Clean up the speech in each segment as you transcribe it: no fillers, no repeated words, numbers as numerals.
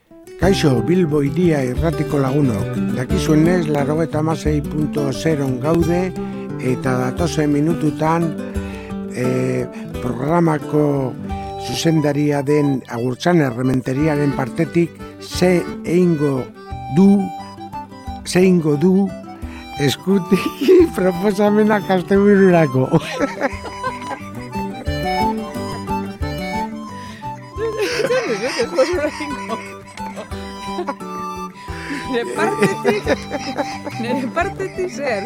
Kaixo, Bilbo Hiria irratiko lagunok. Dakizuenez, 96.0 gaude eta datozen minututan programako zuzendaria den Agurtzan Errementeriaren partetik ze eingo du eskutik proposamenak astebururako. Nere partetik zer.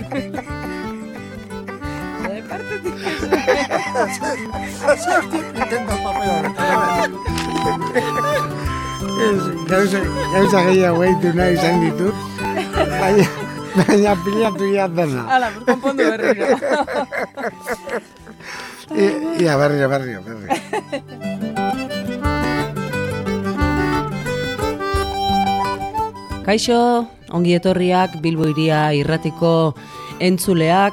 Gauza gehiago eitu nahi izan ditut, baina pilatu jatena. Hala, konpondu berriro. Ia, berrio. Kaixo, ongi etorriak Bilbo Hiria irratiko entzuleak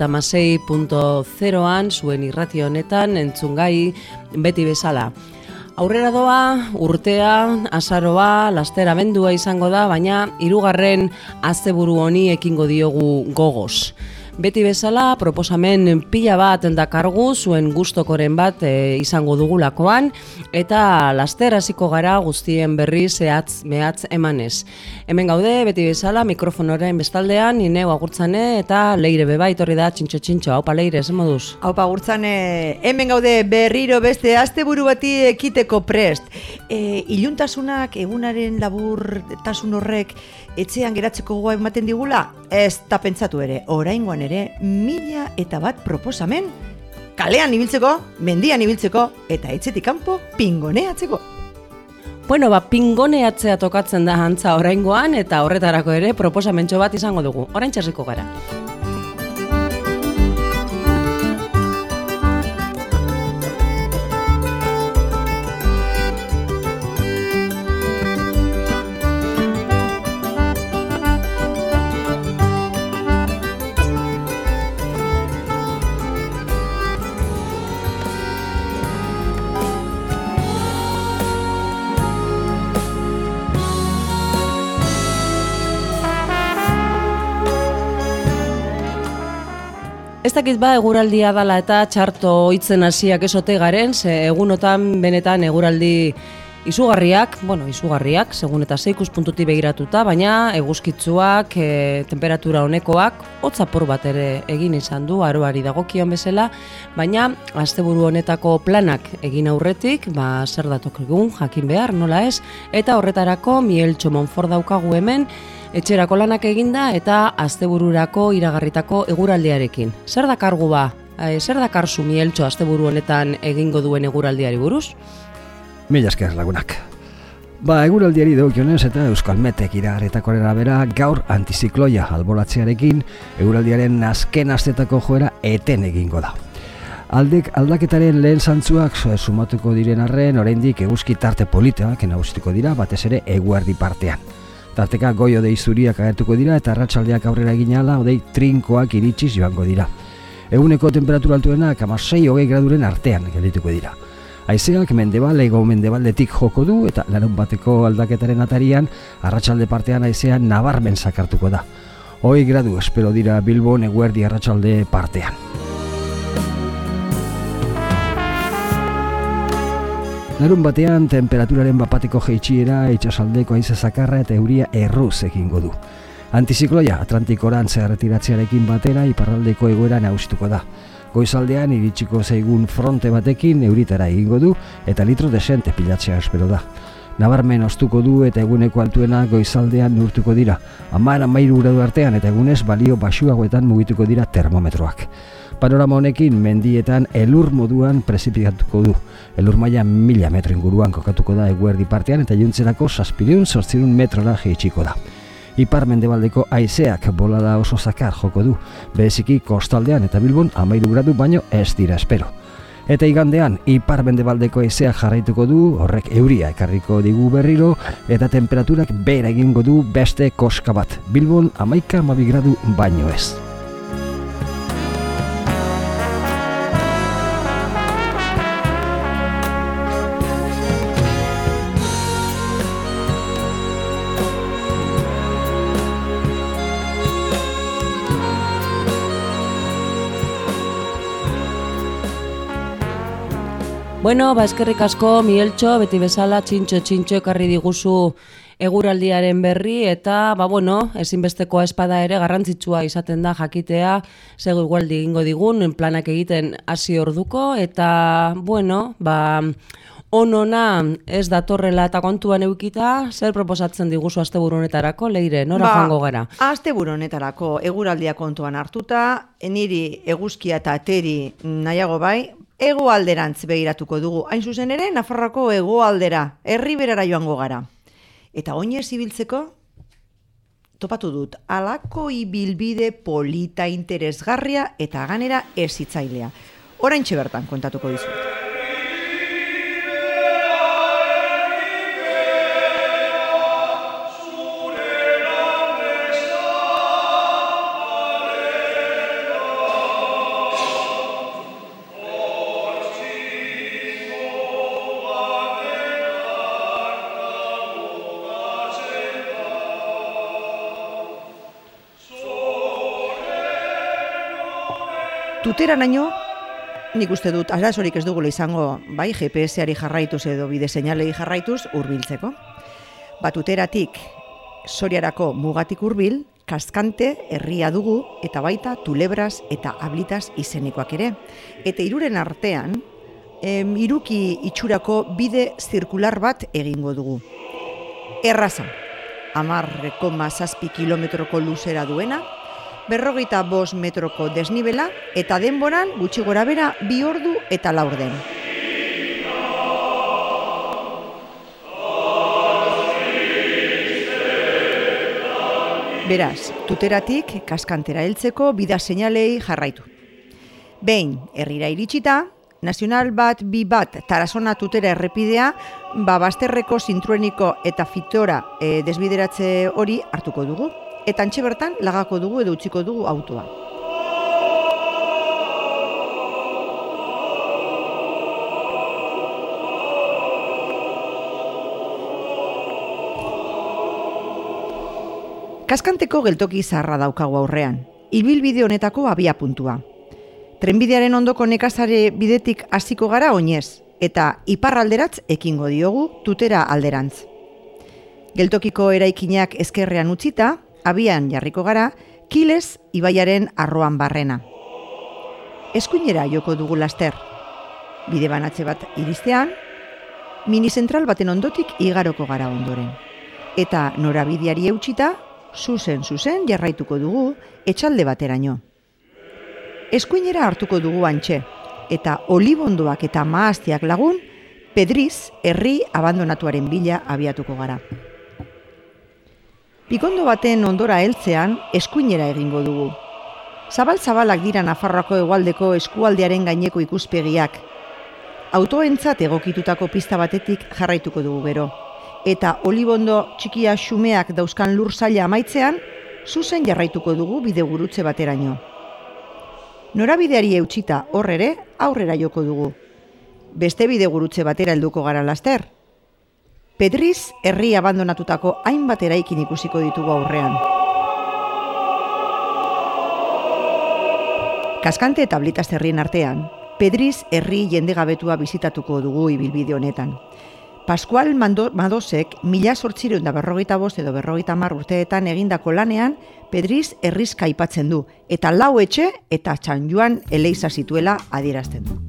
96.0an zuen irrati honetan entzungai beti bezala. Aurrera doa, urtea, azaroa, laster abendua izango da, baina 3. asteburu honi ekingo diogu gogoz. Beti bezala, proposamen pila bat dakargu, zuen gustokoren bat izango dugulakoan, eta laster hasiko gara guztien berri zehatz mehatz emanez. Hemen gaude, beti bezala, mikrofonoren bestaldean, Ineu Agurtzane eta Leire beba, etorri da, txintxo, haupa Leire, zen moduz? Haupa Agurtzane, hemen gaude berriro beste asteburu bati ekiteko prest. Iluntasunak egunaren laburtasun horrek etxean geratzeko gogoa ematen digula? Ez da pentsatu ere, oraingoan ere 1001 proposamen kalean ibiltzeko, mendian ibiltzeko eta etxetik kanpo pingoneatzeko. Bueno, pingoneatzea tokatzen da antza oraingoan eta horretarako ere proposamentxo bat izango dugu. Oraintxe hasiko gara. Ez dakit eguraldia dala eta txarto hitzen hasiak esote garen, ze egunotan benetan eguraldi izugarriak, segun eta ze ikuspuntutik begiratuta, baina eguzkitzuak, temperatura honekoak, hotz apur bat ere egin izan du, aroari dagokion bezala, baina asteburu honetako planak egin aurretik, zer datokigun jakin behar, nola ez, eta horretarako Mieltxo Monfort daukagu hemen, etxerako lanak eginda eta astebururako iragarritako eguraldiarekin. Zer dakargu zer dakarzu Mieltxo asteburu honetan egingo duen eguraldiari buruz? Mila esker lagunak. Eguraldiari dagokionez eta Euskalmetek iragarritakoaren arabera gaur antizikloia alboratzearekin eguraldiaren azken astetako joera eten egingo da. Aldaketaren lehen zantzuak sumatuko diren arren, oraindik eguzki tarte politeak nagusituko dira, batez ere eguerdi partean. Tarteka goio dei zuriak agertuko dira eta arratsaldeak aurrera egin ahala hodei trinkoak iritsiz joango dira. Eguneko temperatura altuenak 16-20 graduren artean geldituko dira. Haizeak mendebaldetik joko du eta larunbateko aldaketaren atarian arratsalde partean haizea nabarmen sakartuko da. 20 gradu espero dira Bilbon eguerdi arratsalde partean. Larun batean temperaturaren bapateko jeitsiera, itsasaldeko haize zakarra eta euria erruz egingo du. Antizikloia Atlantikorantz erretiratzearekin batera iparraldeko egoera nagusituko da. Goizaldean iritsiko zaigun fronte batekin euritara egingo du eta litro desente pilatzea espero da. Nabarmen oztuko du eta eguneko altuena goizaldean neurtuko dira. 10-13 gradu artean eta egunez balio baxuagoetan mugituko dira termometroak. Panorama honekin mendietan elur moduan prezipitatuko du. Elur maila 1000 metro inguruan kokatuko da eguerdi partean eta iluntzerako 700-800 metrora jaitsiko da. Ipar-mendebaldeko haizeak bolada oso zakar joko du, bereziki kostaldean eta Bilbon 13 gradu baino ez dira espero. Eta igandean, ipar-mendebaldeko haizeak jarraituko du, horrek euria ekarriko digu berriro, eta temperaturak behera egingo du beste koska bat, Bilbon 11-12 gradu baino ez. Bueno, eskerrik asko, Mieltxo, beti bezala, txintxo ekarri diguzu eguraldiaren berri, eta, ezinbestekoa espada ere garrantzitsua izaten da jakitea, zego igualdi egingo digun, planak egiten hasi orduko, eta, onona ez datorrela eta kontuan eukita, zer proposatzen diguzu asteburu honetarako, Leire, nora joango gara? Asteburu honetarako eguraldia kontuan hartuta, niri eguzkia eta ateri nahiago bai, hegoalderantz begiratuko dugu. Hain zuzen ere, Nafarroako hegoaldera, Erriberara joango gara. Eta oinez ibiltzeko, topatu dut, halako ibilbide polita interesgarria eta ganera ezitzailea. Oraintxe bertan kontatuko dizut. Tuteranaino, nik uste dut, arazorik ez dugula izango, bai, GPS-ari jarraituz edo bide seinalei jarraituz hurbiltzeko. Tuteratik Soriarako mugatik hurbil, Kaskante herria dugu eta baita Tulebras eta Ablitas izenekoak ere. Eta hiruren artean, hiruki itxurako bide zirkular bat egingo dugu. Erraza, 10,7 kilometroko luzera duena, 45 metroko desnibela eta denboran gutxi gorabehera 2 ordu eta 4 den. Beraz, Tuteratik Kaskantera heltzeko bida seinalei jarraitu. Behin herrira iritsita, Nazional bat, 2 bat, Tarazona Tutera errepidea, Basterreko Zintrueniko eta Fitora desbideratze hori hartuko dugu. Eta antxe bertan lagako dugu edo utziko dugu autoa. Kaskanteko geltoki zaharra daukagu aurrean, ibilbide honetako abia puntua. Trenbidearen ondoko nekazare bidetik hasiko gara oinez, eta iparralderatz ekingo diogu Tutera alderantz. Geltokiko eraikinak ezkerrean utzita, abian jarriko gara, Kilez ibaiaren arroan barrena. Eskuinera joko dugu laster. Bide banatze bat iristean, minizentral baten ondotik igaroko gara ondoren. Eta norabideari eutxita, zuzen jarraituko dugu etxalde bateraino. Eskuinera hartuko dugu antxe, eta olibondoak eta maaztiak lagun, Pedriz herri abandonatuaren bila abiatuko gara. Pikondo baten ondora heltzean eskuinera egingo dugu. Zabal-zabalak dira Nafarroako hegoaldeko eskualdearen gaineko ikuspegiak. Autoentzat egokitutako pista batetik jarraituko dugu gero. Eta olibondo txikia xumeak dauzkan lur zaila amaitzean, zuzen jarraituko dugu bidegurutze bateraino. Norabideari eutxita hor ere aurrera joko dugu. Beste bidegurutze batera helduko gara laster. Pedriz herri abandonatutako hainbat eraikin ikusiko ditugu aurrean. Kaskante eta Ablitas herrien artean, Pedriz herri jendegabetua bizitatuko dugu ibilbide honetan. Pascual Madosek 1845 edo 50 urteetan egindako lanean Pedriz herrizka aipatzen du, eta 4 etxe eta San Joan Eleiza zituela adierazten du.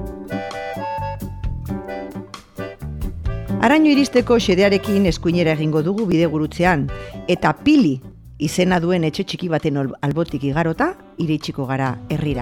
Araño iristeko xedearekin eskuinera egingo dugu bidegurutzean, eta Pili izena duen etxe txiki baten albotik igarota, iritsiko gara herrira.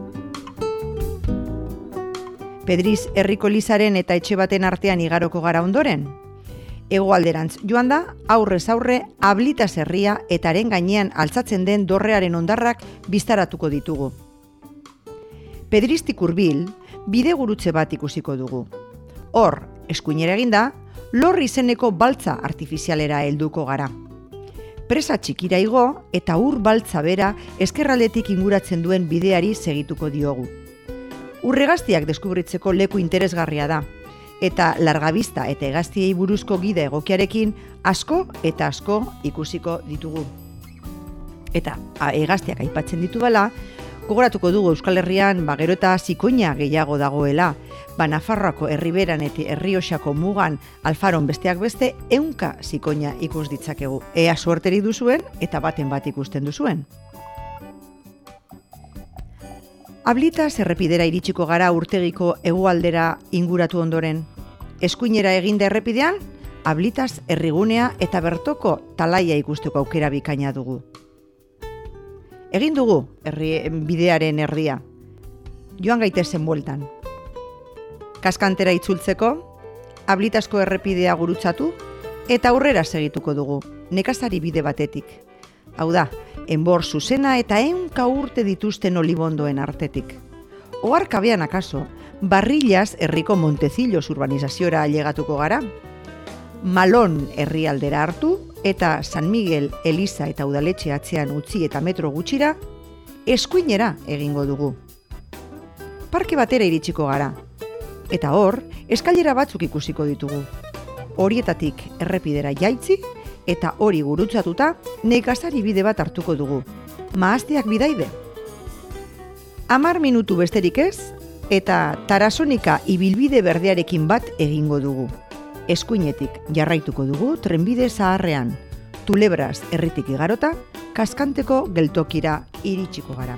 Pedriz herriko lizaren eta etxe baten artean igaroko gara ondoren. Hegoalderantz joan da, aurrez aurre, Ablitas herria eta haren gainean altzatzen den dorrearen hondarrak biztaratuko ditugu. Pedriztik hurbil, bidegurutze bat ikusiko dugu. Hor, eskuinera eginda, Lor izeneko baltza artifizialera helduko gara. Presa txikira igo eta ur baltza bera eskerraldetik inguratzen duen bideari segituko diogu. Urregaztiak deskubritzeko leku interesgarria da, eta largabista eta hegaztiei buruzko gida egokiarekin asko eta asko ikusiko ditugu. Eta hegaztiak aipatzen ditu bala, gogoratuko dugu Euskal Herrian gero eta zikoina gehiago dagoela, Nafarroako Erriberan eta Errioxako mugan Alfaron besteak beste 100 zikoina ikus ditzakegu. Ea suerterik duzuen eta baten bat ikusten duzuen. Ablitas errepidera iritsiko gara urtegiko hegoaldera inguratu ondoren. Eskuinera eginda errepidean, Ablitas herrigunea eta bertoko talaia ikusteko aukera bikaina dugu. Egin dugu bidearen erdia. Joan gaitezen bueltan. Kaskantera itzultzeko, Ablitasko errepidea gurutzatu eta aurrera segituko dugu, nekazari bide batetik. Hau da, enbor zuzena eta 100 urte dituzten olibondoen artetik. Oharkabean akaso, Barrillas herriko Montecillos urbanizaziora ailegatuko gara. Malon herrialdera hartu eta San Miguel Eliza eta udaletxe atzean utzi eta metro gutxira, eskuinera egingo dugu. Parke batera iritsiko gara. Eta hor, eskailera batzuk ikusiko ditugu. Horietatik errepidera jaitzi eta hori gurutzatuta nekazari bide bat hartuko dugu. Mahastiak bidaide. 10 minutu besterik ez eta Tarasonika ibilbide berdearekin bat egingo dugu. Eskuinetik jarraituko dugu trenbide zaharrean. Tulebras herritik igarota, Kaskanteko geltokira iritsiko gara.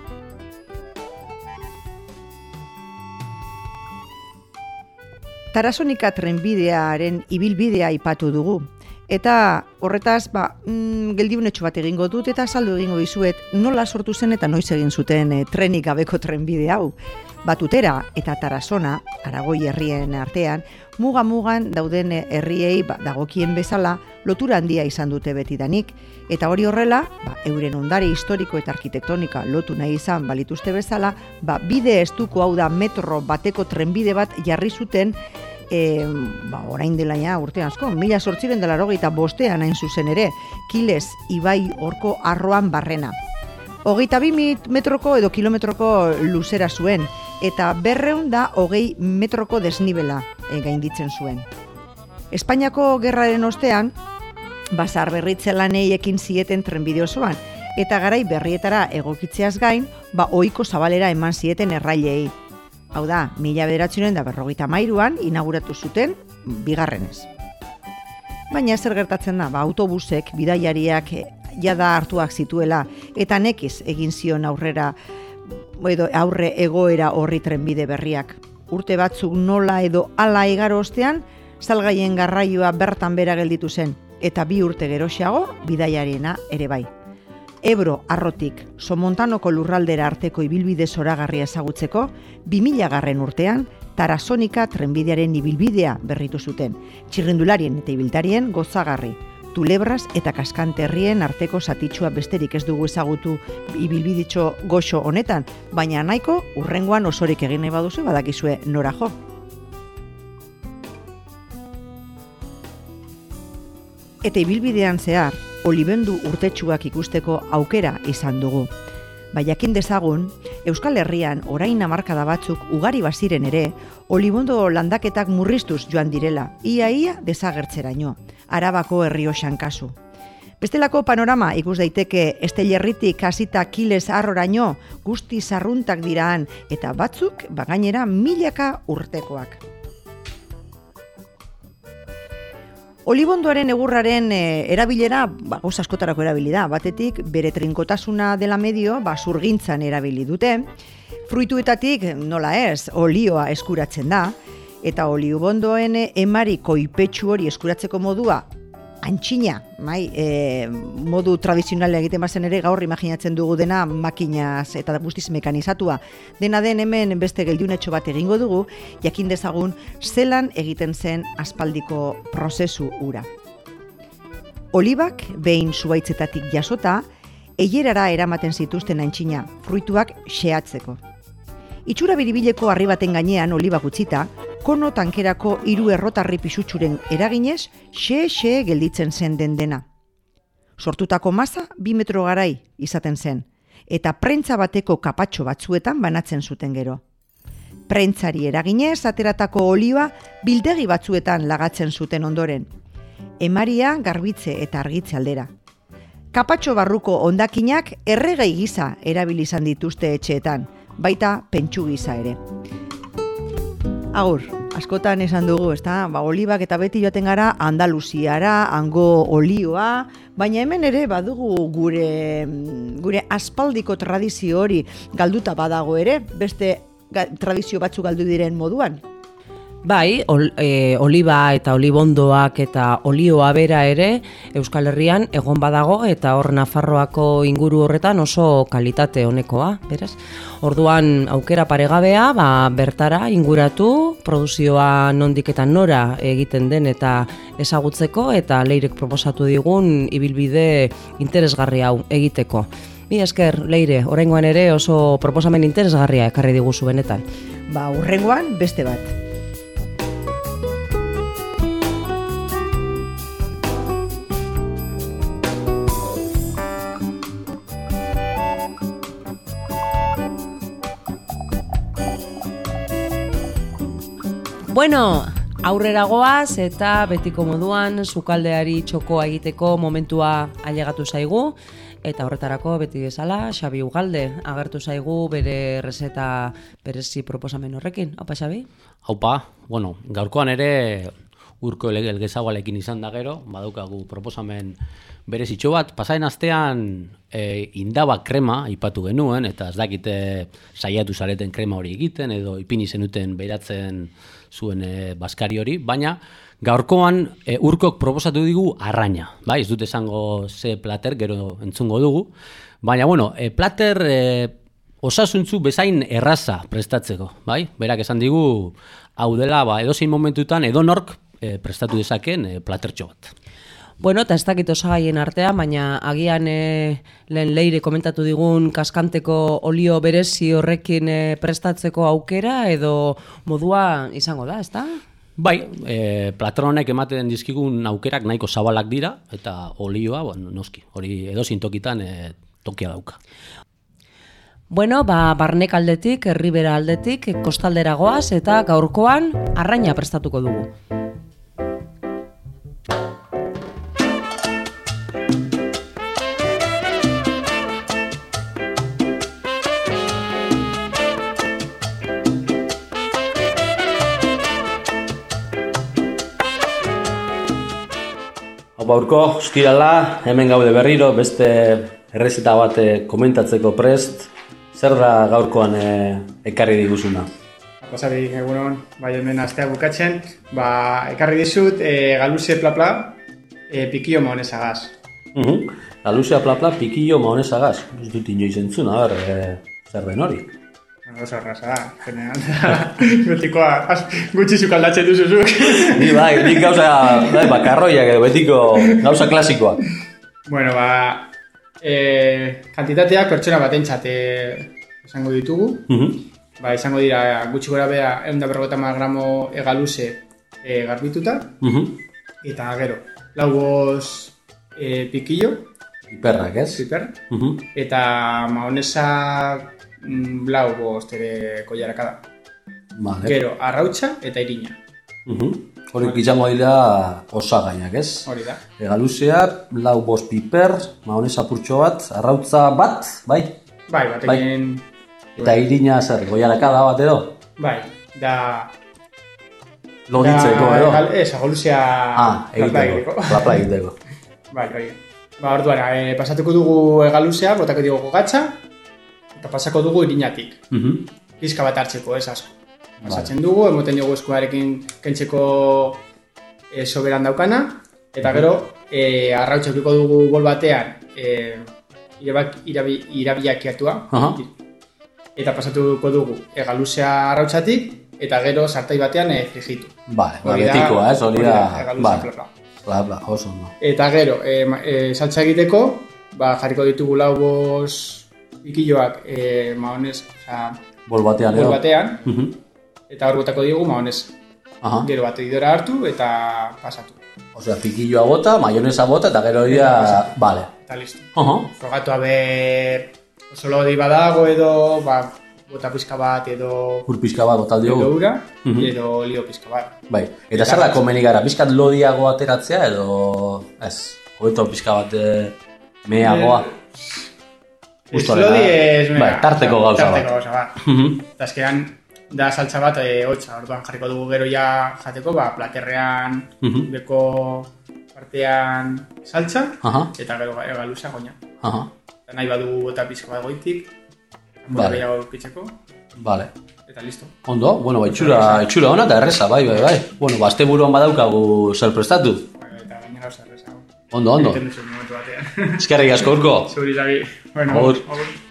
Tarasonika trenbidearen ibilbidea aipatu dugu. Eta horretaz, geldiunetxo bat egingo dut eta azaldu egingo dizuet nola sortu zen eta noiz egin zuten trenik gabeko trenbide hau. Batutera eta Tarasona, Aragoi herrien artean, muga-mugan dauden herriei dagokien bezala lotura handia izan dute betidanik. Eta hori horrela, euren ondare historiko eta arkitektonika lotu nahi izan balituzte bezala, bide estuko hau da metro bateko trenbide bat jarri zuten orain dela urte asko, 1885 hain zuzen ere, Kiles ibai horko arroan barrena. 22 metroko edo kilometroko luzera zuen, eta 220 metroko desnibela gainditzen zuen. Espainiako gerraren ostean, basar berritze lanei ekin zieten trenbide osoan, eta garai berrietara egokitzeaz gain, ohiko zabalera eman zieten errailei. Hau da, 1953an inauguratu zuten bigarrenez. Baina zer gertatzen da, autobusek, bidaiariak jada hartuak zituela eta nekiz egin zion aurre egoera horri trenbide berriak. Urte batzuk nola edo hala igaro ostean, salgaien garraioa bertan bera gelditu zen, eta 2 urte geroxeago bidaiariena ere bai. Ebro arrotik Somontanoko lurraldera arteko ibilbide zoragarria ezagutzeko, 2000 urtean Tarasonika trenbidearen ibilbidea berritu zuten. Txirrindularien eta ibiltarien gozagarri. Tulebras eta Kaskante herrien arteko zatitxua besterik ez dugu ezagutu ibilbiditxo goxo honetan, baina nahiko hurrengoan osorik egin nahi baduzu badakizue nora jo. Eta ibilbidean zehar, olibendu urtetsuak ikusteko aukera izan dugu. Jakin dezagun, Euskal Herrian orain hamarkada batzuk ugari baziren ere, olibondo landaketak murriztuz joan direla, ia desagertzeraino, Arabako Errioxan kasu. Bestelako panorama ikus daiteke Estellerritik hasita Kiles arroraino guzti zarruntak diraan eta batzuk gainera milaka urtekoak. Olibondoaren egurraren erabilera, gauza askotarako erabili da. Batetik, bere trinkotasuna dela medio, zurgintzan erabili dute. Fruituetatik, nola ez, olioa eskuratzen da. Eta olibondoen emari koipetsu hori eskuratzeko modua, antxina, modu tradizionala egiten bazen ere gaur imaginatzen dugu dena makinaz eta guztiz mekanizatua. Dena den hemen beste geldiunetxo bat egingo dugu, jakin dezagun zelan egiten zen aspaldiko prozesu hura. Olibak behin zuhaitzetatik jasota, eilerara eramaten zituzten antxina, fruituak xehatzeko. Itxura biribileko harri baten gainean olibak utzita, kono tankerako 3 errotarri pisutsuren eraginez, xe gelditzen zen dena. Sortutako masa 2 metro garai izaten zen, eta prentza bateko kapatxo batzuetan banatzen zuten gero. Prentzari eraginez ateratako olioa bildegi batzuetan lagatzen zuten ondoren. Emaria garbitze eta argitze aldera. Kapatxo barruko hondakinak erregai gisa erabili izan dituzte etxeetan, baita pentsu gisa ere. Agur, askotan esan dugu, ezta? Olibak eta beti joaten gara Andaluziara, hango olioa, baina hemen ere badugu gure aspaldiko tradizio hori galduta badago ere, beste tradizio batzuk galdu diren moduan. Bai, oliba eta olibondoak eta olioa bera ere Euskal Herrian egon badago eta hor Nafarroako inguru horretan oso kalitate honekoa, beraz. Orduan aukera paregabea, bertara inguratu, produzioa nondik eta nora egiten den eta ezagutzeko eta Leirek proposatu digun ibilbide interesgarri hau egiteko. Mila esker, Leire, oraingoan ere oso proposamen interesgarria ekarri diguzu benetan. Hurrengoan beste bat. Bueno, aurrera goaz eta betiko moduan sukaldeari txokoa egiteko momentua ailegatu zaigu eta horretarako beti bezala Xabi Ugalde agertu zaigu bere rezeta berezi proposamen horrekin. Aupa, Xabi? Aupa, gaurkoan ere urko elgezagualekin izan da gero, badaukagu proposamen berezitxo bat. Pasaren astean indaba krema ipatu genuen, eta ez dakite saiatu zareten krema hori egiten, edo ipini zenuten beratzen zuen baskari hori, baina gaurkoan urkok proposatu digu arraina. Bai, ez dut esango ze plater, gero entzungo dugu, baina plater osasuntzu bezain erraza prestatzeko, bai? Berak esan digu, hau dela edozein momentutan edonork prestatu dezaken platertxo bat. Eta ez dakit osagaien artean, baina agian lehen Leire komentatu digun kaskanteko olio berezi horrekin prestatzeko aukera edo modua izango da, ezta? Bai, plater honek ematen dizkigun aukerak nahiko zabalak dira, eta olioa, noski, hori edozein tokitan tokia dauka. Barnek aldetik, Erribera aldetik, kostaldera goaz eta gaurkoan arraina prestatuko dugu. Urko, ostirala, hemen gaude berriro, beste errezeta bat komentatzeko prest. Zer da gaurkoan ekarri diguzuna? Pasari, egunon, hemen astea bukatzen, ekarri dizut galuze plapla, pikillo maonesagaz. Galuze plapla, pikillo maonesagaz. Ez dut inoiz entzun, zer den hori? Oso erraza da, general. Betikoa, gutxi zukaldatzen duzuzuk. Nik gauza, bakarroiak edo betiko gauza klasikoak. Kantitateak pertsona batentzat esango ditugu. Izango dira gutxi gora bera 150 gramo egaluze garbituta. Eta gero, 4 pikillo. Piperrak, ez? Piper. Eta maonesa 5 ere koilaraka da. Gero, arrautxa eta irina. Horik izango dira osagainak, ez? Hori da. Egaluzea, 4 piper, maonesa purtxo bat, arrautza bat, bai? Bai, batekin... Eta irina zer, goiaraka da bat edo? Bai, da... Loditzeko edo? Ez, agoluzea... Plapla egiteko. Bai, hori. Orduan, pasatuko dugu egaluzea, botako dugu gatza, eta pasako dugu irinatik. Pizka bat hartzeko, ez asko. Pasatzen dugu, emoten dugu eskuarekin kentzeko soberan daukana, eta gero, arrautxekiko dugu bol batean irabiakiatua, eta pasatuko dugu egaluzea arrautxatik, eta gero sartai batean frigitu. Betikoa, ez? Hori da, egaluzea oso no. Eta gero, saltza egiteko, jarriko ditugu 5 pikilloak maones, bol batean, eta hor botako digu maonesa. Gero batidora hartu eta pasatu. Osea, pikilloa bota, maionesa bota eta gero dira... Vale. Eta listo. Frogatu aber oso lodi badago edo, bota pizka bat edo... Ur pizka bat botal diogu. Edo ura, edo olio pizka bat. Bai. Eta zer da komeni gara, pizkat lodiago ateratzea edo... Ez, hobeto pizka bat meagoa. Ez lodi ez... Bai, tarteko gauza bat. Eta azkean... da saltza bat hotza, orduan jarriko dugu gero ja jateko, platerrean beko partean saltza, eta gero egaluzea goina. Eta nahi badugu eta pizko bat goitik, gehiago pitzeko. Vale. Eta listo. Ondo, bueno, itxura ona eta erreza, bai. Bueno, azte buruan badaukagu zer prestatu. Eta gainera oso erreza. Ondo. Egiten duzu momentu batean. Eskerrik asko, Urko. Zuri, Xabi. Bueno, Agur.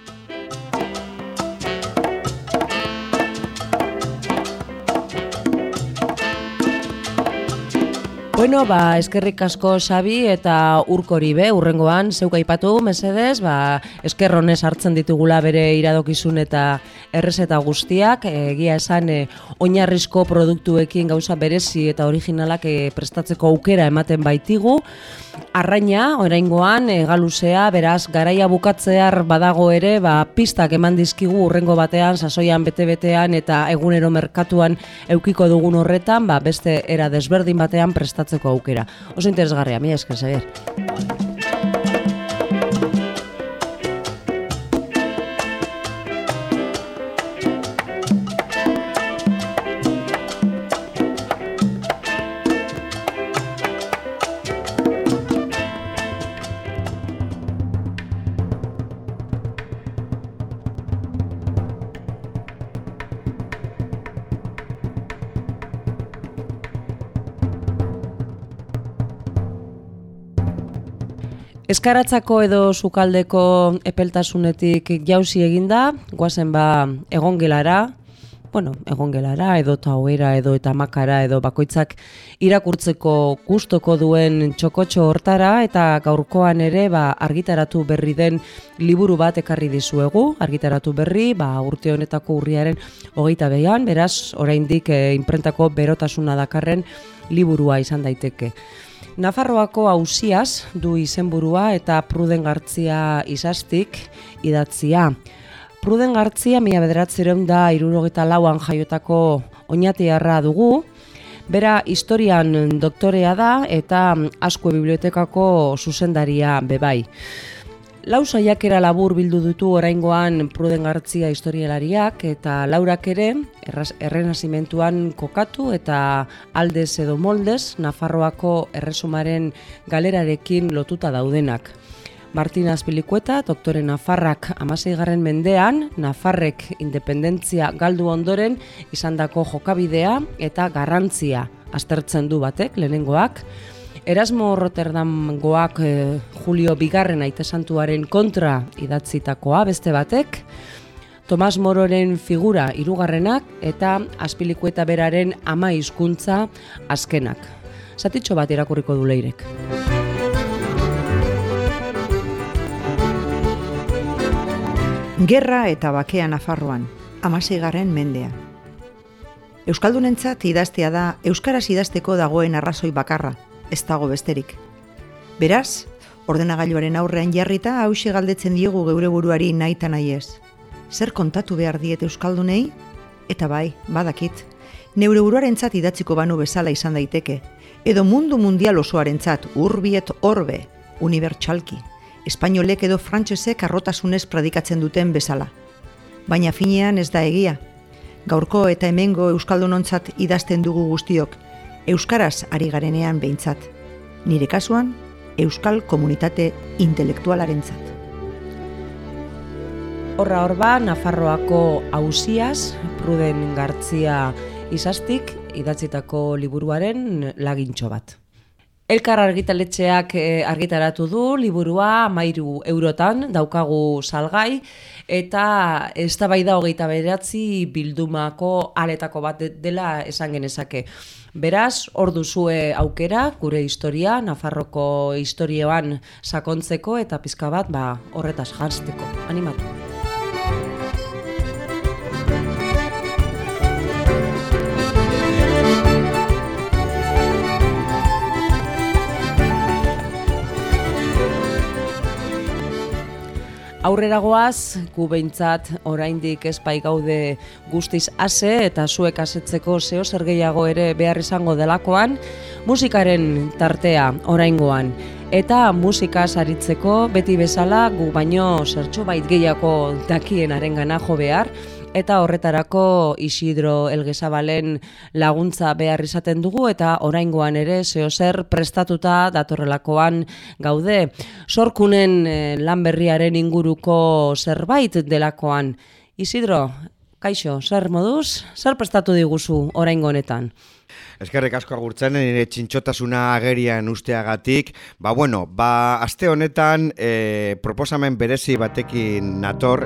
Bueno, eskerrik asko Xabi eta Urkori urrengoan zeuk aipatu mesedez, esker honez hartzen ditugula bere iradokizun eta errezeta guztiak, egia esan oinarrizko produktuekin gauza berezi eta originalak prestatzeko aukera ematen baitigu. Arraina, oraingoan, galuzea, beraz, garaia bukatzear badago ere, pistak eman dizkigu urrengo batean, sasoian bete-betean eta egunero merkatuan eukiko dugun horretan, beste era desberdin batean prestatzeko aukera. Oso interesgarria, mila esker, Xabier. Eskaratzako edo sukaldeko epeltasunetik jauzi eginda, guazen egongelara, edo tauera, edo eta makara, edo bakoitzak irakurtzeko gustoko duen txokotxo hortara, eta gaurkoan ere argitaratu berri den liburu bat ekarri dizuegu, argitaratu berri, urte honetako urriaren 22an, beraz, oraindik inprentako berotasuna dakarren liburua izan daiteke. Nafarroako auziaz du izenburua eta Pruden Gartzia Isastik idatzia. Pruden Gartzia 1964an jaiotako oinatiarra dugu, bera historian doktorea da eta Azkue Bibliotekako zuzendaria bebai. Lau saiakera labur bildu ditu oraingoan Pruden Gartzia historialariak eta laurak ere errenazimentuan kokatu eta aldez edo moldez Nafarroako erresumaren galerarekin lotuta daudenak. Martin Azpilicueta, doktore Nafarrak 16. mendean, Nafarrek independentzia galdu ondoren izandako jokabidea eta garrantzia aztertzen du batek, lehenengoak. Erasmo Rotterdamgoak Julio Bigarren aitesantuaren kontra idatzitakoa beste batek, Tomas Mororen figura hirugarrenak eta Azpilicueta beraren ama hizkuntza azkenak. Zatitxo bat irakurriko du Leirek. Gerra eta bakea Nafarroan, 16. mendean. Euskaldunentzat idaztea da euskaraz idazteko dagoen arrazoi bakarra, ez dago besterik. Beraz, ordenagailuaren aurrean jarrita hauxe galdetzen diogu geure buruari nahi eta nahi ez. Zer kontatu behar diet euskaldunei? Eta bai, badakit, neure buruarentzat idatziko banu bezala izan daiteke, edo mundu mundial osoarentzat urbiet orbe, unibertsalki, espainolek edo frantsesek arrotasunez predikatzen duten bezala. Baina finean ez da egia. Gaurko eta hemengo euskaldunontzat idazten dugu guztiok, euskaraz ari garenean behintzat. Nire kasuan, euskal komunitate intelektualarentzat. Horra horba, Nafarroako auziaz, Pruden Gartzia Isastik idatzitako liburuaren lagintxo bat. Elkar argitaletxeak argitaratu du liburua 13 eurotan daukagu salgai eta eztabaida 29 bildumako aletako bat dela esan genezake. Beraz, hor duzue aukera gure historia, Nafarroko historioan sakontzeko eta pizka bat horretaz janzteko. Animatu. Aurrera goaz, gu behintzat oraindik ezpai gaude guztiz ase eta zuek asetzeko zeo zer gehiago ere behar izango delakoan, musikaren tartea oraingoan. Eta musikaz aritzeko beti bezala gu baino zertxo bait gehiago dakienarengana jo behar, eta horretarako Isidro Elgezabalen laguntza behar izaten dugu eta oraingoan ere zeozer prestatuta datorrelakoan gaude. Sorkunen lan berriaren inguruko zerbait delakoan. Isidro, kaixo, zer moduz? Zer prestatu diguzu oraingo honetan? Eskerrik asko agurtzen, nire txintxotasuna agerian usteagatik. Aste honetan proposamen berezi batekin nator.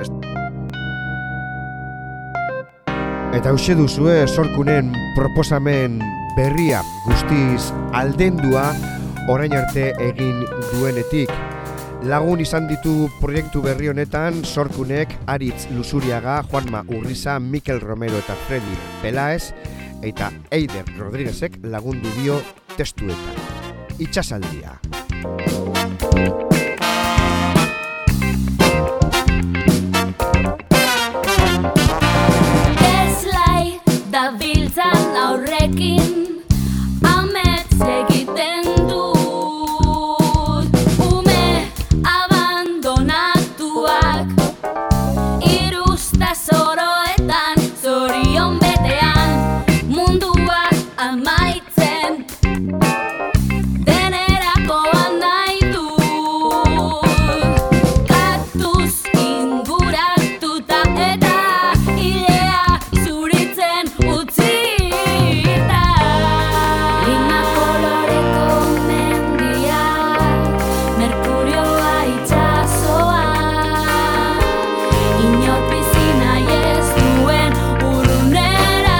Eta hauxe duzue Sorkunen proposamen berria guztiz aldendua orain arte egin duenetik. Lagun izan ditu proiektu berri honetan Sorkunek Aritz Lusuriaga, Juanma Urriza, Mikel Romero eta Freddy Pelaez eta Eider Rodríguezek lagundu dio testuetan. Itxasaldia. Eslai da biltzan aurrekin amets egiten dut ume abandonatuak iruzta zoroetan zorion betean mundua amaitzen denerakoan nahi dut kaktuz inguratuta eta ilea zuritzen utzita lima koloreko mendia merkurioa itxasoa inor bizi nahi ez duen urrunera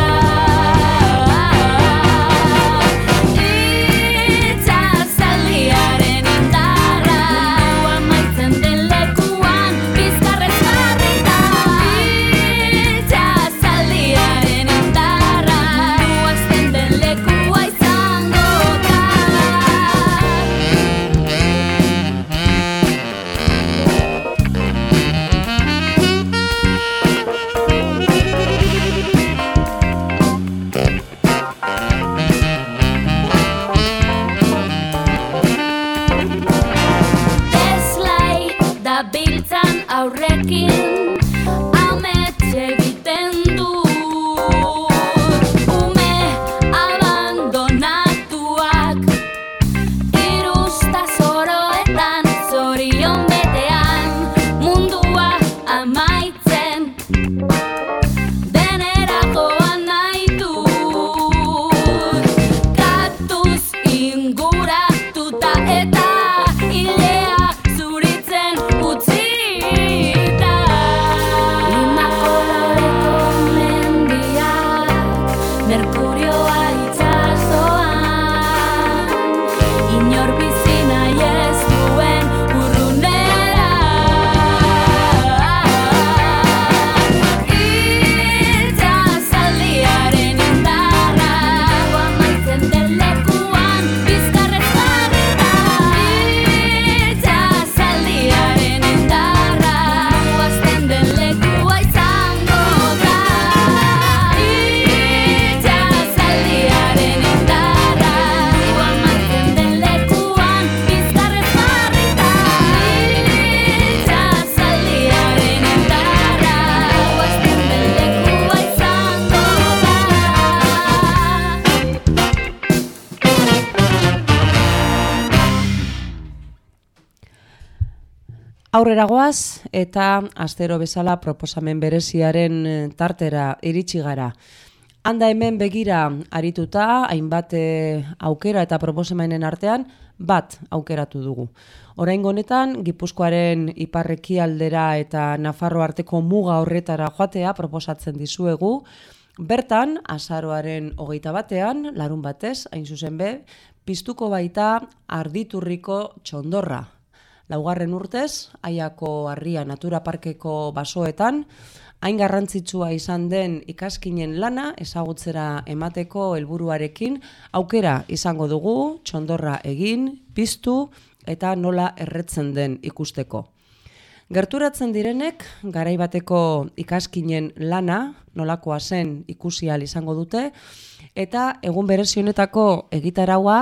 itxasaldiaren indarra amaitzen den lekuan bizkarrez jarrita itxasaldiaren indarra hasten den lekua izango da. Eslai da biltzan aurrekin amets egiten dut ume abandonatuak iruzta zoroetan zorion betean mundua amaitzen denerakoan nahi dut kaktuz inguratuta eta ilea zuritzen utzita lima koloreko mendiak merkurioa itxasoan inor bizi nahi ez duen urrunera itxasaldiaren indarra amaitzen den lekuan bizkarrez jarrita itxasaldiaren indarra hasten den lekua izango da itxasaldiaren indarra amaitzen den lekuan bizkarrez jarrita itxasaldiaren indarra hasten den lekua izango da. Aurrera goaz eta astero bezala proposamen bereziaren tartera iritsi gara. Handa hemen begira arituta, hainbat aukera eta proposamenen artean bat aukeratu dugu. Oraingo honetan, Gipuzkoaren iparrekialdera eta Nafarro arteko muga horretara joatea proposatzen dizuegu. Bertan, azaroaren 21ean, larun batez, hain zuzen be, piztuko baita Arditurriko txondorra. Laugarren urtez, Aiako Harria Natura Parkeko basoetan, hain garrantzitsua izan den ikaskinen lana ezagutzera emateko helburuarekin aukera izango dugu txondorra egin, piztu eta nola erretzen den ikusteko. Gerturatzen direnek, garai bateko ikaskinen lana, nolakoa zen ikusi ahal izango dute, eta egun berezi honetako egitaraua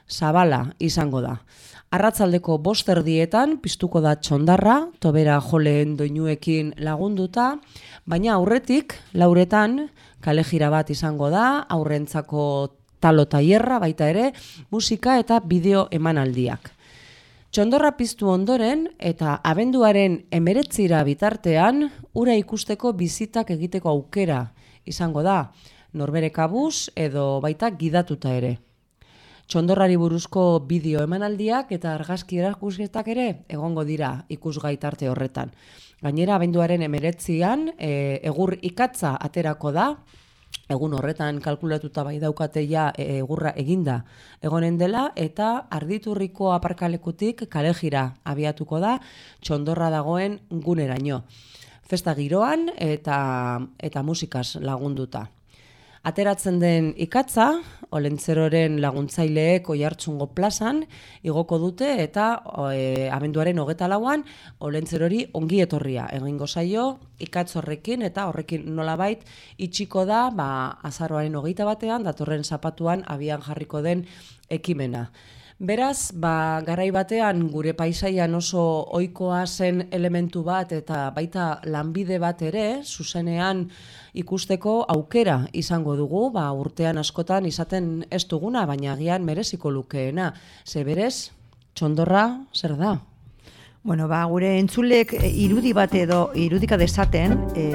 zabala izango da. Arratzaldeko 5:00 piztuko da txondarra, tobera joleen doinuekin lagunduta, baina aurretik, 4:00 kalejira bat izango da, aurrentzako talo tailerra baita ere, musika eta bideo emanaldiak. Txondorra piztu ondoren eta abenduaren 19 bitartean, ura ikusteko bizitak egiteko aukera izango da, norbere kabuz edo baita gidatuta ere. Txondorrari buruzko bideo emanaldiak eta argazki erakusketak ere egongo dira ikusgai tarte horretan. Gainera, abenduaren 19an egur ikatza aterako da, egun horretan kalkulatuta bai daukate ja egurra eginda egonen dela, eta Arditurriko aparkalekutik kalejira abiatuko da Txondorra dagoen guneraino. Festa giroan eta musikaz lagunduta. Ateratzen den ikatza, Olentzeroren laguntzaileek Oiartzungo plazan igoko dute eta abenduaren 24an Olentzerori ongi etorria egingo zaio ikatz horrekin, eta horrekin nolabait itxiko da azaroaren 21an datorren zapatuan abian jarriko den ekimena. Beraz, garai batean gure paisaian oso ohikoa zen elementu bat eta baita lanbide bat ere, zuzenean ikusteko aukera izango dugu, urtean askotan izaten ez duguna, baina agian mereziko lukeena. Ze berez, Txondorra zer da? Bueno, gure entzulek irudi bat edo irudika dezaten,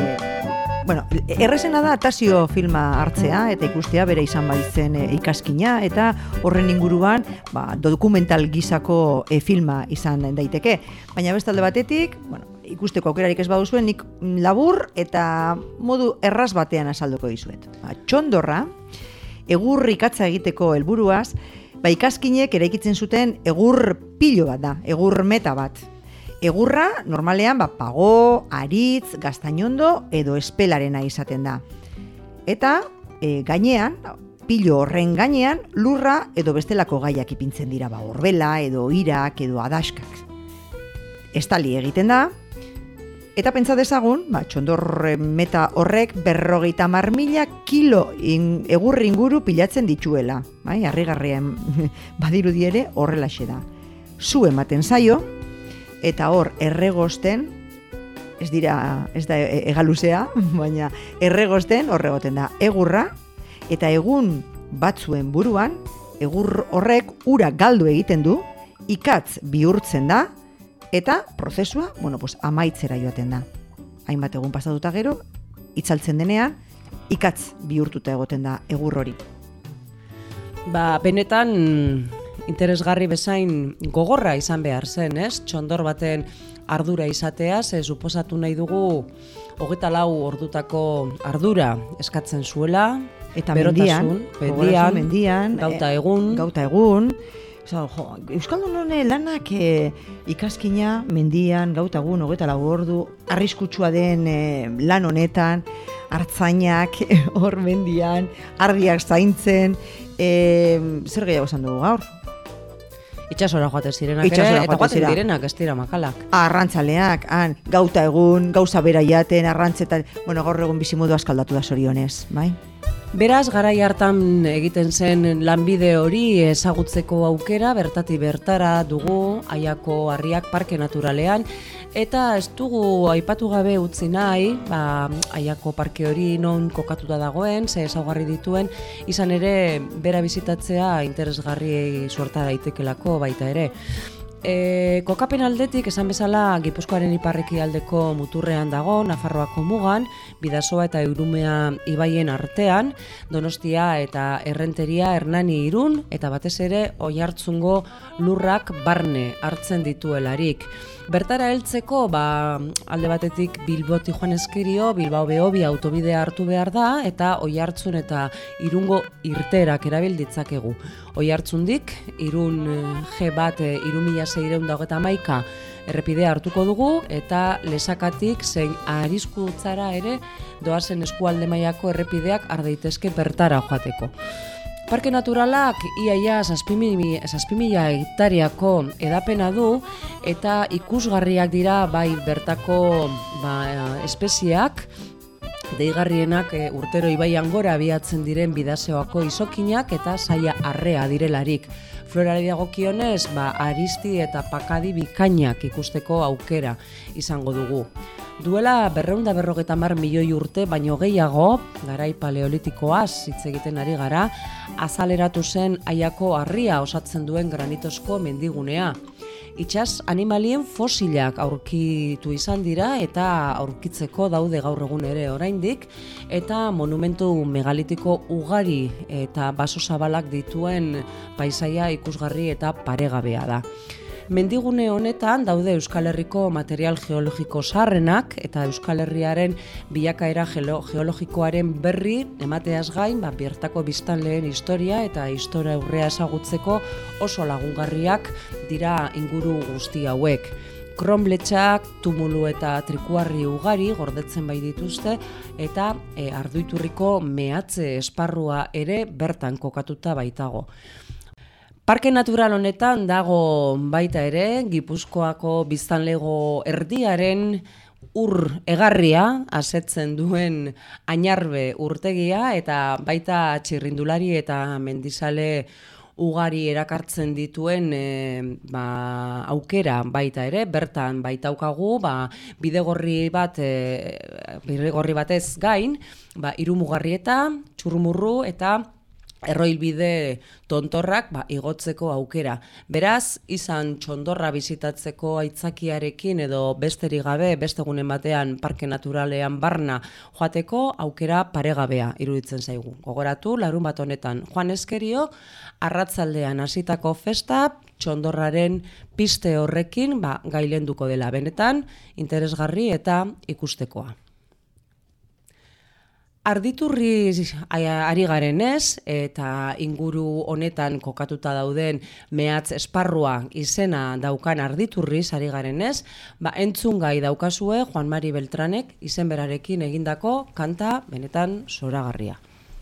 errezena da Tasio filma hartzea eta ikustea bere izan baitzen ikaskina, eta horren inguruan dokumental gizako filma izan daiteke. Baina bestalde batetik, ikusteko aukerarik ez baduzuen, nik labur eta modu erraz batean azalduko dizuet. Txondorra, egur ikatza egiteko helburuaz, ikaskinek eraikitzen zuten egur pilo bat da, egur meta bat. Egurra, normalean, pago, aritz, gaztainondo edo espelarena izaten da. Eta gainean, pilo horren gainean, lurra edo bestelako gaiak ipintzen dira, orbela edo irak edo adaskak. Estali egiten da, eta pentsa dezagun, txondor meta horrek 50.000 kilo egurri inguru pilatzen dituela. Harrigarria badirudi ere horrelaxe da. Zu ematen zaio, eta hor erregosten, ez da egaluzea, baina erregosten horregoten da egurra, eta egun batzuen buruan, egur horrek ura galdu egiten du, ikatz bihurtzen da, eta prozesua, amaitzera joaten da. Hainbat egun pasatuta gero, itzaltzen denean, ikatz bihurtuta egoten da egur hori. Benetan interesgarri bezain gogorra izan behar zen, ez? Txondor baten ardura izatea, suposatu nahi dugu 24 ordutako ardura eskatzen zuela, eta mendian, gauta egun. Euskaldun honen lanak ikaskina, mendian, gauta egun, 24 ordu, arriskutsua den lan honetan, hartzainak hor mendian, ardiak zaintzen, zer gehiago esan dugu gaur? Itxasora joaten zirenak ere, eta joaten direnak ez dira makalak. Arrantzaleak, gauta egun, gauza bera jaten, arrantzetan, gaur egun bizimodu askaldatu da zorionez, bai? Beraz, garai hartan egiten zen lanbide hori ezagutzeko aukera, bertatik bertara dugu Aiako Harriak Parke Naturalean, eta ez dugu aipatu gabe utzi nahi, Aiako parke hori non kokatuta dagoen, ze ezaugarri dituen, izan ere bera bizitatzea interesgarri suerta daitekelako baita ere. Kokapen aldetik, esan bezala, Gipuzkoaren iparreki aldeko muturrean dago, Nafarroako mugan, Bidasoa eta Urumea ibaien artean, Donostia eta Errenteria, Hernani, Irun, eta batez ere Oiartzungo lurrak barne hartzen dituelarik. Bertara heltzeko, alde batetik Bilboti joan ezkerio, Bilbao Behobi autobidea hartu behar da, eta Oiartzun eta Irungo irteerak erabilditzakegu. Oiartzundik, Irun G1 3611 errepidea hartuko dugu, eta Lesakatik zein Arizkutzara ere doazen eskualde mailako errepideak har daitezke bertara joateko. Parke naturalak iaia 7.000 hektariako edapena du, eta ikusgarriak dira bai bertako espezieak, deigarrienak urtero ibaian gora abiatzen diren Bidasoako izokinak eta Saia Arrea direlarik. Florari dagokionez, aristi eta pakadi bikainak ikusteko aukera izango dugu. Duela 250 milioi urte baino gehiago, garai paleolitikoaz hitz egiten ari gara, azaleratu zen Aiako harria osatzen duen granitozko mendigunea. Itsas animalien fosilak aurkitu izan dira eta aurkitzeko daude gaur egun ere oraindik, eta monumentu megalitiko ugari eta baso zabalak dituen paisaia ikusgarri eta paregabea da. Mendigune honetan daude Euskal Herriko material geologiko zaharrenak eta Euskal Herriaren bilakaera geologikoaren berri emateaz gain, bertako biztanleen historia eta historia aurrea ezagutzeko oso lagungarriak dira inguru guzti hauek. Kronbletxak, tumulu eta trikuarri ugari gordetzen bai dituzte eta Arduiturriko mehatze esparrua ere bertan kokatuta baitago. Parke natural honetan dago baita ere Gipuzkoako biztanlego erdiaren egarria asetzen duen Añarbe urtegia eta baita txirrindulari eta mendizale ugari erakartzen dituen aukera baita ere, bertan baitaukagu bidegorri batez gain, Irumugarrieta, Txurrumurru eta erroilbide tontorrak igotzeko aukera. Beraz, izan txondorra bizitatzeko aitzakiarekin edo besterik gabe, beste egunen batean parke naturalean barna joateko aukera paregabea iruditzen zaigu. Gogoratu, larunbat honetan Joan Eskerio, arratzaldean hasitako festa, txondorraren piste horrekin gailenduko dela benetan, interesgarri eta ikustekoa. Arditurri ari garenez eta inguru honetan kokatuta dauden mehatz esparrua izena daukan Arditurriz ari garenez, entzungai daukazue Juan Mari Beltranek izen berarekin egindako kanta benetan zoragarria.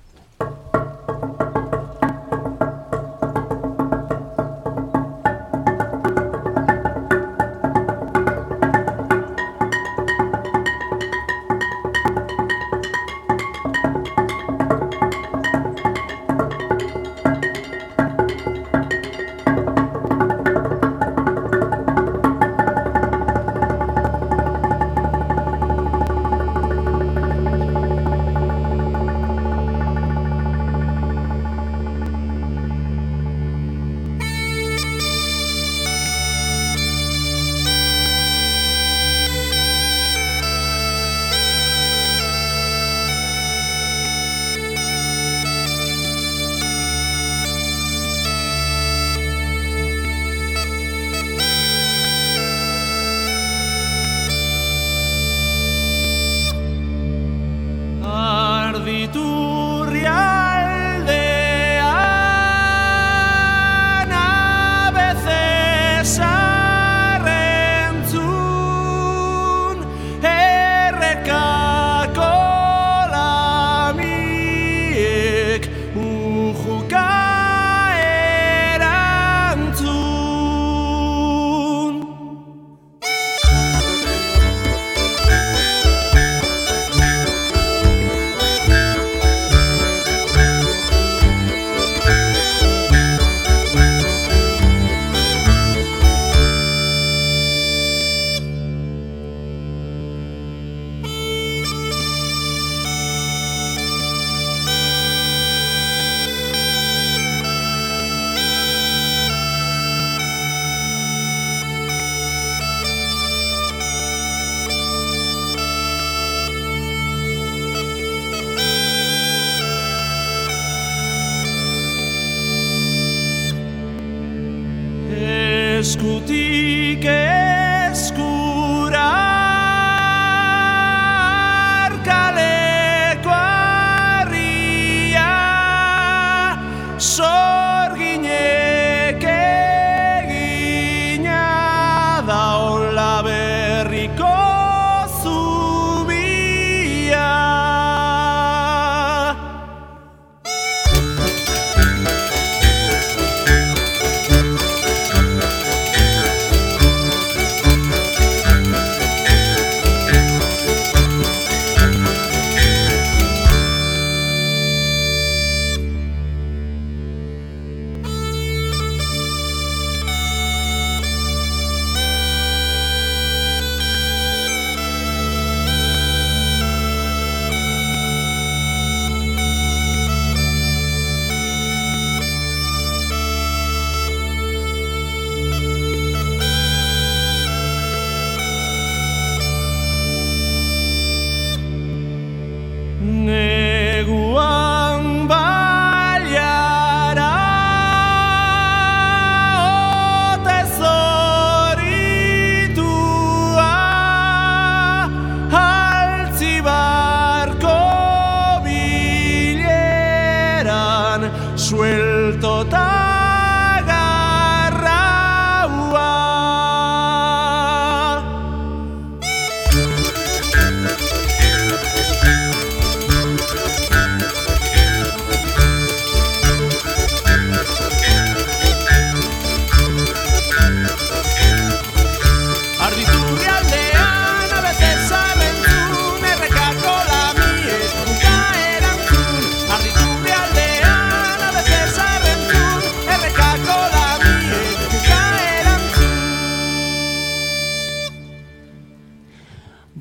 Eskutik eskura arkaleko harria sorginek egina da hola berriko zubia.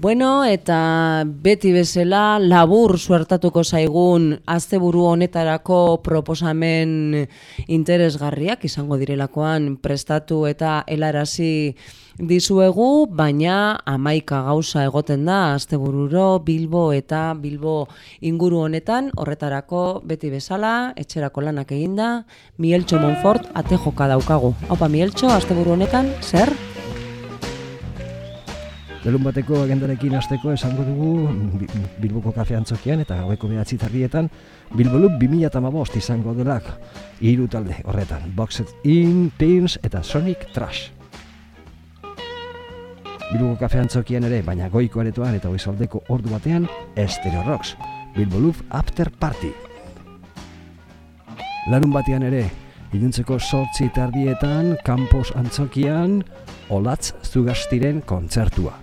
Bueno, eta beti bezala labur suertatuko zaigun asteburu honetarako proposamen interesgarriak izango direlakoan prestatu eta helarazi dizuegu, baina 11 gauza egoten da astebururo Bilbo eta Bilbo inguru honetan, horretarako beti bezala etxerako lanak eginda, Mieltxo Monfort ate joka daukagu. Haupa Mieltxo, asteburu honetan, zer? Larun bateko agendarekin hasteko esango dugu Bilboko kafe antzokian eta gaueko 9:00 Bilbo Loop 2015 izango delak 3 talde horretan, Boxed In, Pins eta Sonic Trash. Bilboko kafe antzokian ere, baina goiko aretoan eta goizaldeko ordu batean, Stereo Rocks, Bilbo Loop After Party. Larun batean ere, iluntzeko 8:30 Campos antzokian, Olatz Zugastiren kontzertua.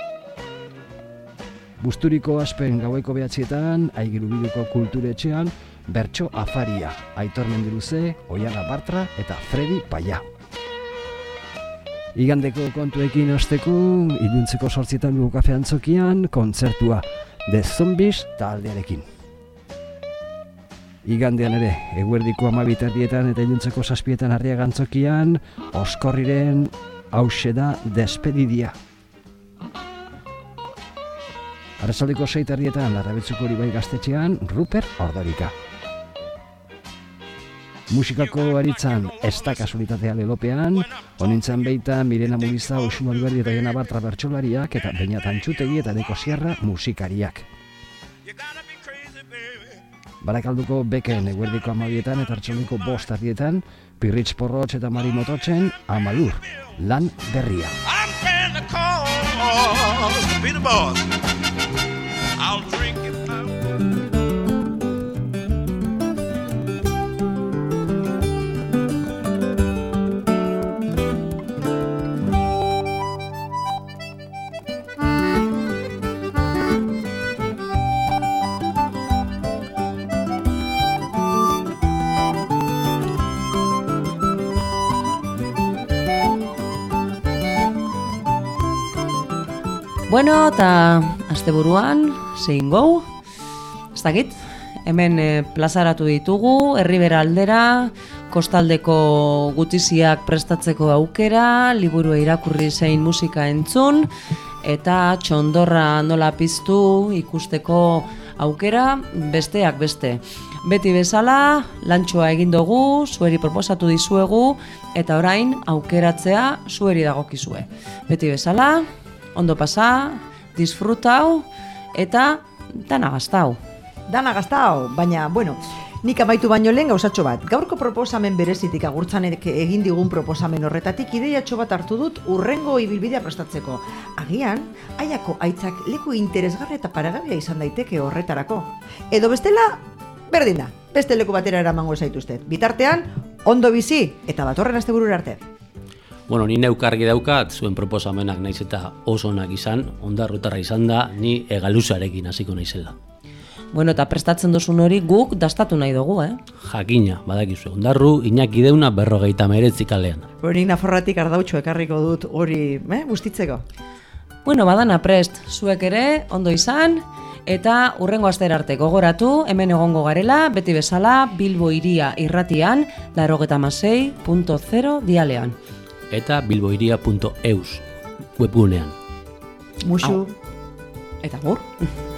Busturiko Aspen gaueko 9:00 Aigirubiduko kulturetxean, Bertso Afaria, Aitor Mendiluze, Oiana Bartra eta Fredi Paia. Igandeko kontuekin hasteko, iluntzeko 8:00 Bilbo kafe antzokian, kontzertua The Zombies taldearekin. Igandean ere, eguerdiko 12:30 eta iluntzeko 7:00 Arriaga antzokian, Oskorriren hauxe da Despedidia. Arratsaldeko 6:30 Larrabetzuko Horibai gaztetxean, Rupert Ordorika. Musikako aritzan ez da kasualitatea lelopean, honintzan baita Mirena Mugiza, Uxun Oliberdi eta Jana Bartra bertsolariak eta Beñat Antxutegi eta Deko Sierra musikariak. Barakalduko Beken eguerdiko 12:00 eta arratsaldeko 5:00 Pirritx Porrotx eta Mari Mototzen Amalur, lan berria. Bueno, eta asteburuan, zein gau, ez dakit, hemen plazaratu ditugu, Herribera aldera, kostaldeko gutiziak prestatzeko aukera, liburua irakurri zein musika entzun, eta txondorra nola piztu ikusteko aukera, besteak beste. Beti bezala, lantxoa egin dugu, zueri proposatu dizuegu, eta orain aukeratzea zueri dagokizue. Beti bezala, ondo pasa, disfrutau eta dana gaztau. Dana gaztau, baina, bueno, nik amaitu baino lehen gauzatxo bat. Gaurko proposamen berezitik agurtzanek egin digun proposamen horretatik ideiatxo bat hartu dut urrengo ibilbidea prestatzeko. Agian, Aiako aitzak leku interesgarri eta paragarria izan daiteke horretarako. Edo bestela, berdin da, beste leku batera eramango zaituztet. Bitartean, ondo bizi eta datorren asteburura arte. Bueno, ni neuk argi daukat, zuen proposamenak naiz eta oso onak izan, ondarrutarra izan da, ni egaluzarekin hasiko naizela. Bueno, eta prestatzen duzun hori guk dastatu nahi dugu, Jakina, badakizu, ondarru, Iñaki Deuna 59 kalean. Nik Nafarroatik ardautxo ekarriko dut hori, bustitzeko. Bueno, badana prest, zuek ere, ondo izan, eta urrengo astera arte gogoratu, hemen egongo garela, beti bezala, Bilbo Hiria irratian, 96.0 dialean. Eta bilboiria.eus webgunean. Musu. Eta gur.